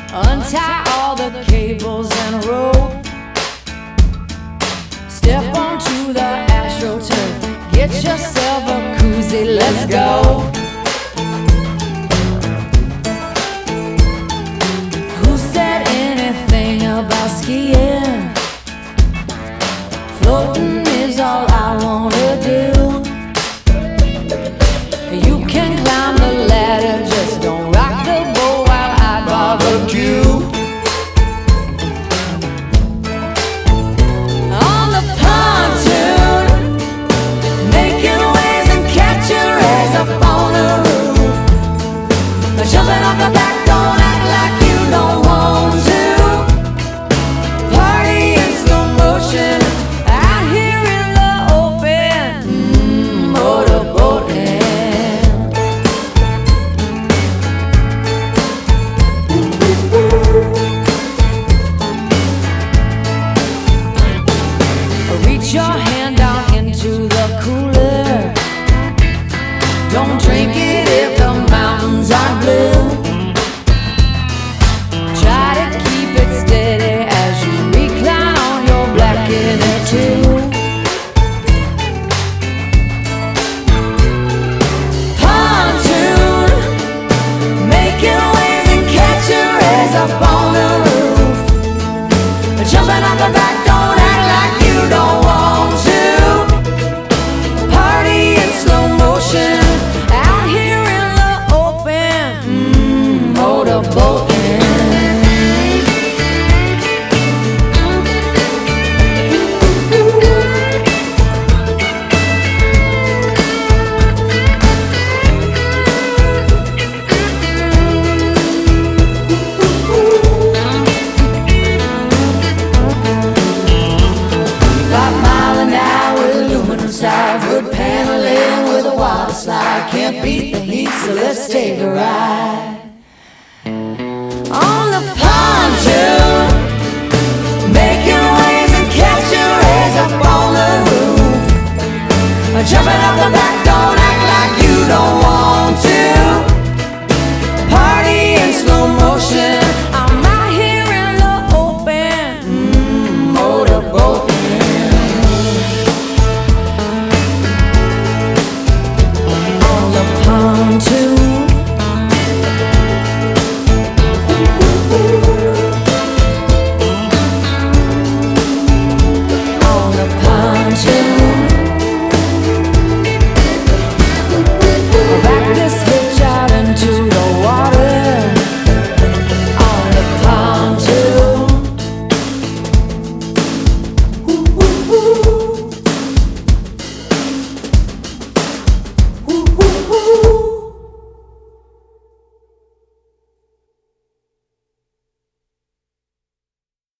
Untie all the cables and rope. Step onto the AstroTurf. Get yourself a koozie, let's go. Who said anything about skiing? Floating is all I wanna do. You can climb the ladder, just don't rock the boat while I barbecue. On the pontoon, making waves and catching rays up on the roof. Jumping off the back, don't act like you don't want to. Party in slow motion out here in the open. Motorboating. Reach your hand down into the cooler. Don't drink it if the mountains are blue. Try to keep it steady as you recline on your black inner tube. Pontoon, making waves and catching rays up on the roof. Jumping off the back, don't act like you don't want to. Party in slow motion out here in the open. Motorboating. Wood paneling with a water slide. Can't beat the heat, so let's take a ride. On the pontoon, making waves and catching rays up on the roof. Jumping off the back.